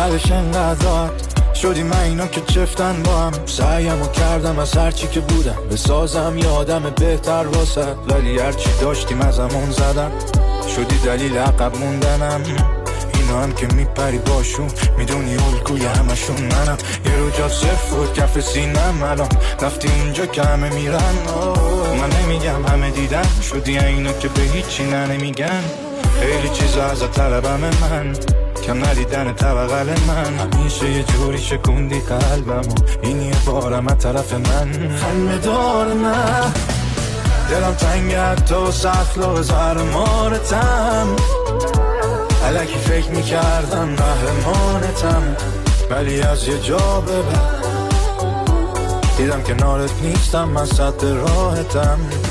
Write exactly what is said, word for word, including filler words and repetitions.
بعدش انقدر راحت شدی من اینا که چفتن با هم. سعیمو کردم از هرچی که بودم بسازم یه آدم بهتر واسد، ولی هرچی داشتیم از همون زدم شدی دلیل عقب موندنم. اینا هم که میپری باشون میدونی الگوی همشون منم. یه رو جا صفر بود کف سینم، الان رفتی اونجا که همه میرن. من نمیگم همه دیدن شدی اینا که به هیچی نه نمیگن. خیلی چیزا ازت طلبم من، کم ندیدن طبقل من. همیشه یه جوری شکوندی قلبمو، این یه بارم از طرف من. خنده دار نه دلم تنگه حتی سخلا زهر مارتم. الکی فکر میکردم قهرمانتم، ولی از یه جا به بعد دیدم کنارت نیستم، من سد راحتم.